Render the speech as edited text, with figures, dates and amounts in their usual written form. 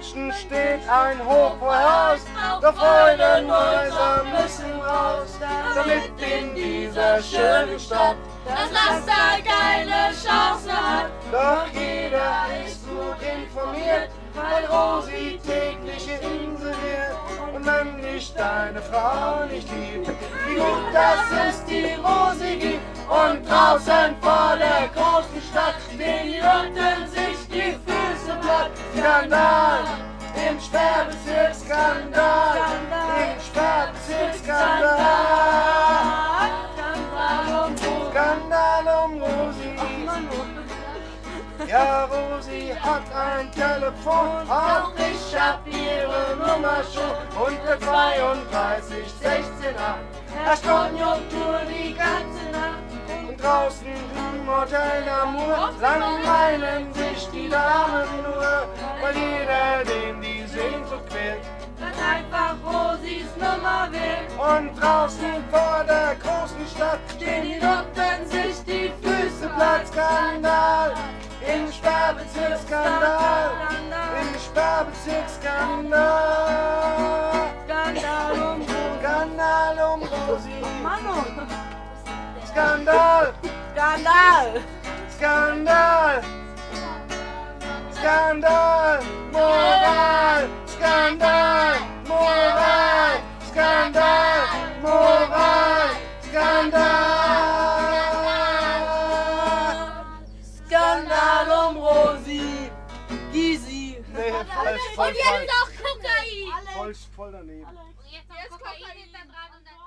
Menschen steht ein Hof vor Haus, doch Freudenhäuser müssen raus, damit in dieser schönen Stadt das Laster keine Chance hat. doch jeder ist gut informiert, weil Rosi täglich inseriert. Und wenn dich deine Frau nicht liebt, wie gut, dass es die Rosi gibt. Und draußen vor der großen Stadt stehen Jürgen sich die Füße platt. Skandal, im Sperrbezirk Skandal, im Sperrbezirk Skandal. Skandal um Rosi. Ja, Rosi hat ein Telefon, auch ich hab ihre Nummer schon. Unter 32 16 8, herrscht Konjunktur die ganze Nacht. Und draußen im Hotel d'Amour langweilen sich die Damen nur, weil jeder, dem die Sehnsucht quält, Dann einfach Rosis Nummer wählt. und draußen vor der großen Stadt stehen die Nutten sich die Füße platt. Skandal, im Sperrbezirk Skandal, im Sperrbezirk Skandal. Skandal um Rosi. Skandal um Rosi. Mano. Skandal, Skandal. Skandal, Skandal, Moral, Skandal, Moral, Skandal, Moral, Skandal. Skandal um Rosi. Gysi. Nee, falsch, Und jetzt noch Kokain! voll daneben. Und jetzt noch Kokain hinter dran und dann